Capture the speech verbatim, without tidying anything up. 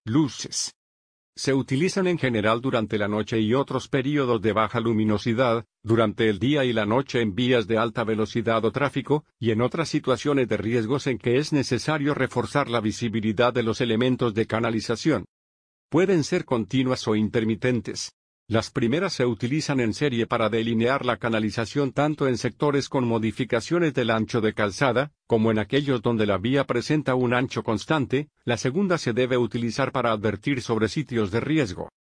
Luces. Se utilizan en general durante la noche y otros períodos de baja luminosidad, durante el día y la noche en vías de alta velocidad o tráfico, y en otras situaciones de riesgos en que es necesario reforzar la visibilidad de los elementos de canalización. Pueden ser continuas o intermitentes. Las primeras se utilizan en serie para delinear la canalización tanto en sectores con modificaciones del ancho de calzada, como en aquellos donde la vía presenta un ancho constante. La segunda se debe utilizar para advertir sobre sitios de riesgo.